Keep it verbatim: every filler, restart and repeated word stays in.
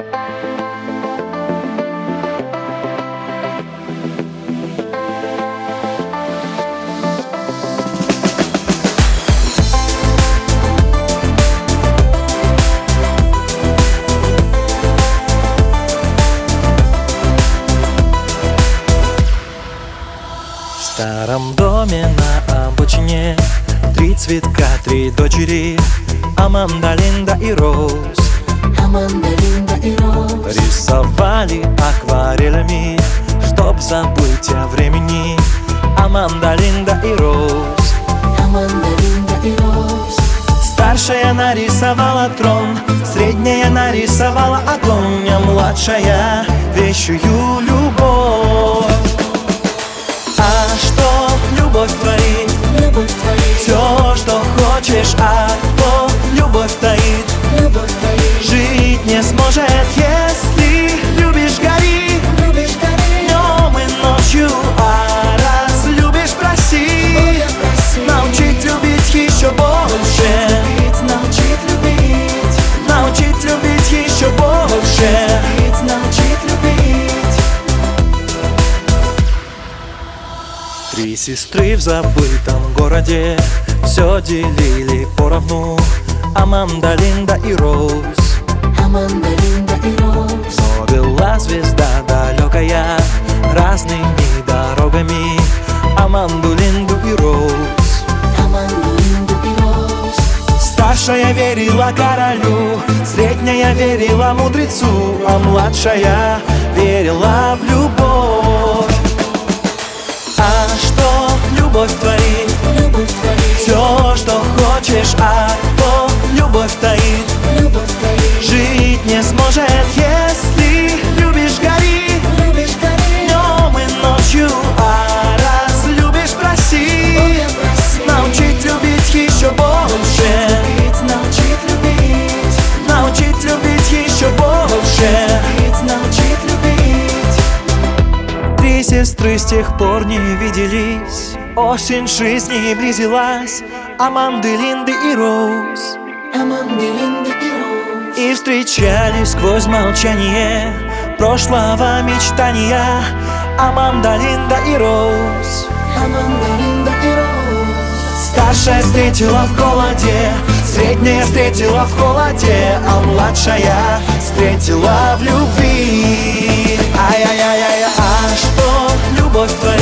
В старом доме на обочине три цветка, три дочери: Аманда, Линда и Роуз. Аманда, Линда и Роуз Рисовали акварелями, чтоб забыть о времени. Аманда, Линда и Роуз. Аманда, Линда и Роуз. Старшая нарисовала трон, средняя нарисовала огонь, а младшая вещую любовь. А что любовь творит? Любовь творит. Все, что хочешь, а то любовь таит. Любовь творит. Жить не сможет, если любишь, гори. Любишь, гори. Днем и ночью, а раз любишь, проси. Ой, я проси. Научить любить еще больше. Любить, научить любить. Научить любить еще больше. Любить, научить любить. Три сестры в забытом городе все делили поровну: Аманда, Линда и Роуз. Аманда, Линда и Роуз. Но вела звезда далекая разными дорогами Аманду, Линду и Роуз. Аманду, Линду и Роуз. Старшая верила королю, средняя верила мудрецу, а младшая верила в любовь. А что любовь творит? Любовь творит. Все, что хочешь, а то любовь таит. Любовь творит. Жить не сможет, если любишь, гори. Любишь, гори. Днем и ночью, а раз любишь, проси. Ой, я проси. Научить любить еще больше. Любить, научить любить. Научить любить еще больше. Любить, научить любить. Три сестры с тех пор не виделись. Осень жизни близилась. Аманды, Линды и Роуз. Аманды, Линды и Роуз. И встречались сквозь молчание прошлого мечтания Аманда, Линда и Роуз. Аманда, Линда и Роуз. Старшая встретила в холоде, средняя встретила в холоде, а младшая встретила в любви. Ай-яй-яй-яй, а что любовь твоя?